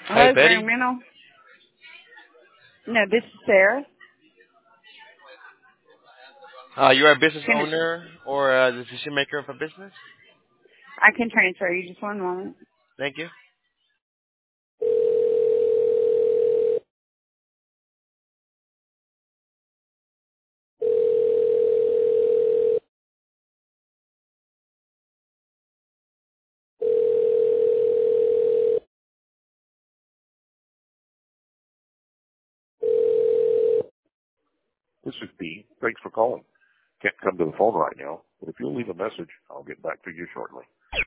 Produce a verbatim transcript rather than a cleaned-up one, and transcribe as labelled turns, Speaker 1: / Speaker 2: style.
Speaker 1: Hi,
Speaker 2: Hello,
Speaker 1: Betty.
Speaker 2: Graham Rental. No, this is Sarah.
Speaker 1: Uh, you are a business
Speaker 2: Can
Speaker 1: owner or a decision maker of a business?
Speaker 2: I can transfer you just one moment.
Speaker 1: Thank you.
Speaker 3: This is Dean. Thanks for calling. Can't come to the phone right now, but if you'll leave a message, I'll get back to you shortly.